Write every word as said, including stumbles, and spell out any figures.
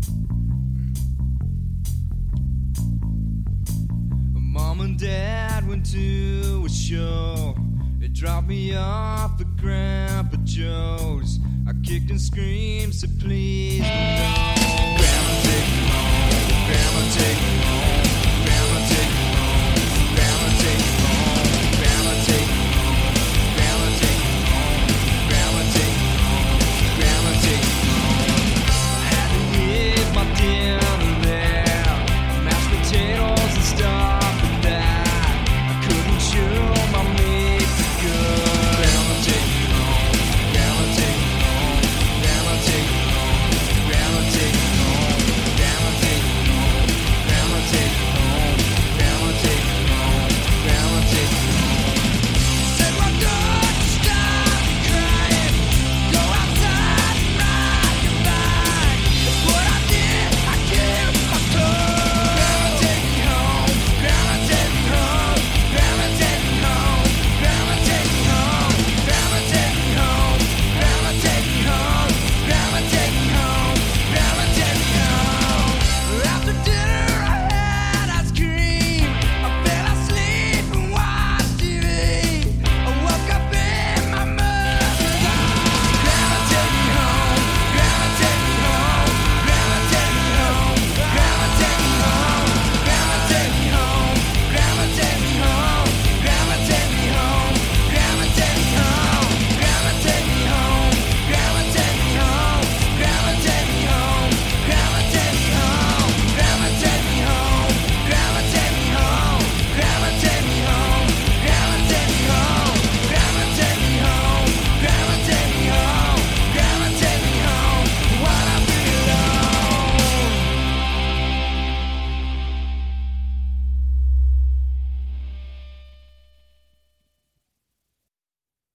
Mom and Dad went to a show. They dropped me off at Grandpa Joe's. I kicked and screamed, said please no. Grandma, take me home. Grandma, take me home.